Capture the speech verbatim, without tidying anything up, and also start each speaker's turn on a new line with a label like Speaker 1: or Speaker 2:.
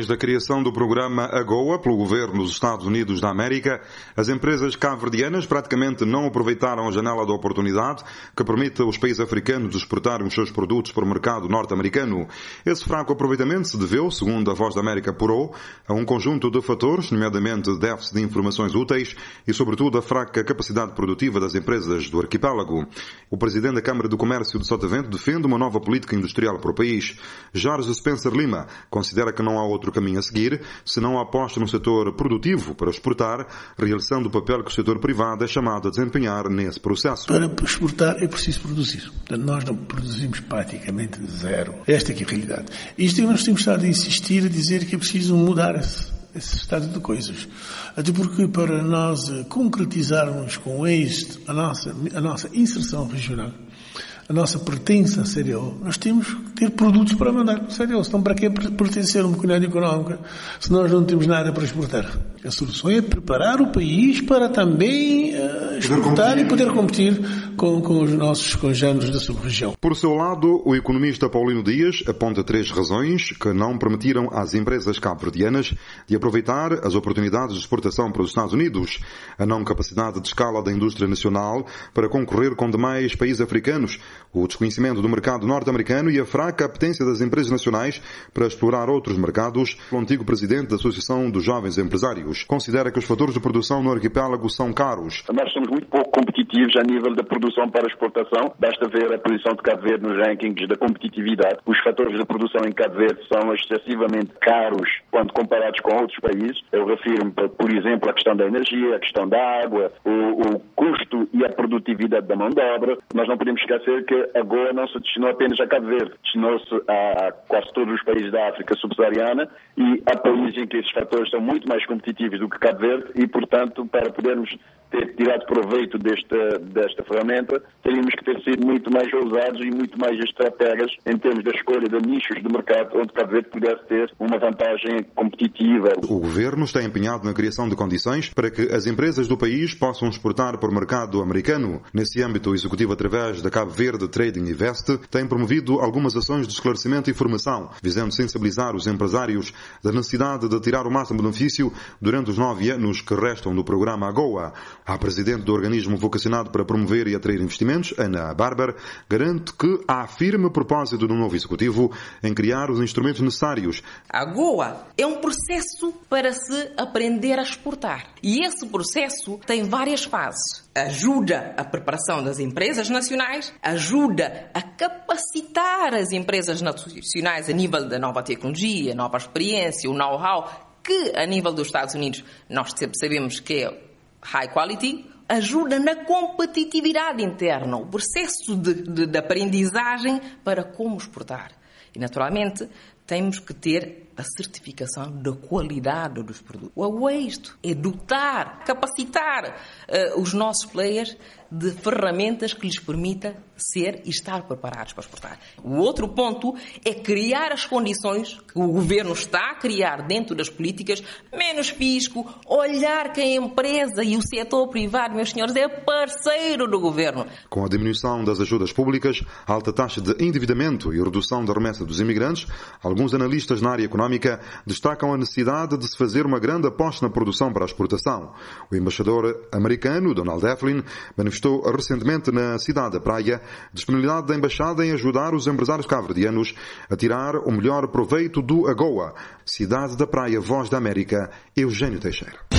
Speaker 1: Desde a criação do programa AGOA pelo governo dos Estados Unidos da América, as empresas cabo-verdianas praticamente não aproveitaram a janela de oportunidade que permite aos países africanos exportarem os seus produtos para o mercado norte-americano. Esse fraco aproveitamento se deveu, segundo a Voz da América apurou, a um conjunto de fatores, nomeadamente déficit de informações úteis e, sobretudo, a fraca capacidade produtiva das empresas do arquipélago. O presidente da Câmara do Comércio de Sotavento defende uma nova política industrial para o país. Jorge Spencer Lima considera que não há outro caminho a seguir, se não a aposta no setor produtivo para exportar, realçando o papel que o setor privado é chamado a desempenhar nesse processo.
Speaker 2: Para exportar é preciso produzir. Portanto, nós não produzimos praticamente zero. Esta é que é a realidade. Isto é que nós temos estado a insistir, a dizer que é preciso mudar esse, esse estado de coisas. Até porque para nós concretizarmos com êxito a nossa, a nossa inserção regional, a nossa pertença à C D O, nós temos que ter produtos para mandar para a C D O. Senão, para que pertencer a uma comunidade económica se nós não temos nada para exportar? A solução é preparar o país para também uh, exportar e poder competir com, com os nossos congêneres da sub-região.
Speaker 1: Por seu lado, o economista Paulino Dias aponta três razões que não permitiram às empresas cabo-verdianas de aproveitar as oportunidades de exportação para os Estados Unidos: a não capacidade de escala da indústria nacional para concorrer com demais países africanos, o desconhecimento do mercado norte-americano e a fraca apetência das empresas nacionais para explorar outros mercados. O antigo presidente da Associação dos Jovens Empresários considera que os fatores de produção no arquipélago são caros.
Speaker 3: Nós somos muito pouco competitivos a nível da produção para exportação. Basta ver a posição de Cabo Verde nos rankings da competitividade. Os fatores de produção em Cabo Verde são excessivamente caros quando comparados com outros países. Eu refiro-me, por exemplo, à questão da energia, a questão da água, o, o custo e a produtividade da mão de obra. Nós não podemos esquecer que a AGOA não se destinou apenas a Cabo Verde, destinou-se a quase todos os países da África subsaariana e há países em que esses fatores são muito mais competitivos do que Cabo Verde e, portanto, para podermos ter tirado proveito desta, desta ferramenta, teríamos que ter sido muito mais ousados e muito mais estrategas em termos da escolha de nichos de mercado onde Cabo Verde pudesse ter uma vantagem competitiva.
Speaker 1: O Governo está empenhado na criação de condições para que as empresas do país possam exportar para o mercado americano. Nesse âmbito, o Executivo, através da Cabo Verde Trading Invest, tem promovido algumas ações de esclarecimento e formação, visando sensibilizar os empresários da necessidade de tirar o máximo benefício durante os nove anos que restam do programa AGOA. A presidente do organismo vocacionado para promover e atrair investimentos, Ana Barber, garante que há firme propósito do novo Executivo em criar os instrumentos necessários.
Speaker 4: A AGOA é um processo para se aprender a exportar. E esse processo tem várias fases. Ajuda a preparação das empresas nacionais, ajuda a capacitar as empresas nacionais a nível da nova tecnologia, nova experiência, o know-how, que a nível dos Estados Unidos nós sabemos que é high quality, ajuda na competitividade interna, o processo de, de, de aprendizagem para como exportar. E, naturalmente, temos que ter a certificação da qualidade dos produtos. O êxito é dotar, capacitar uh, os nossos players de ferramentas que lhes permita ser e estar preparados para exportar. O outro ponto é criar as condições que o Governo está a criar dentro das políticas, menos fisco, olhar que a empresa e o setor privado, meus senhores, é parceiro do Governo.
Speaker 1: Com a diminuição das ajudas públicas, alta taxa de endividamento e redução da remessa dos imigrantes, alguns analistas na área económica destacam a necessidade de se fazer uma grande aposta na produção para a exportação. O embaixador americano, Donald Eflin, manifestou recentemente na cidade da Praia disponibilidade da embaixada em ajudar os empresários cabo-verdianos a tirar o melhor proveito do AGOA. Cidade da Praia, Voz da América, Eugênio Teixeira.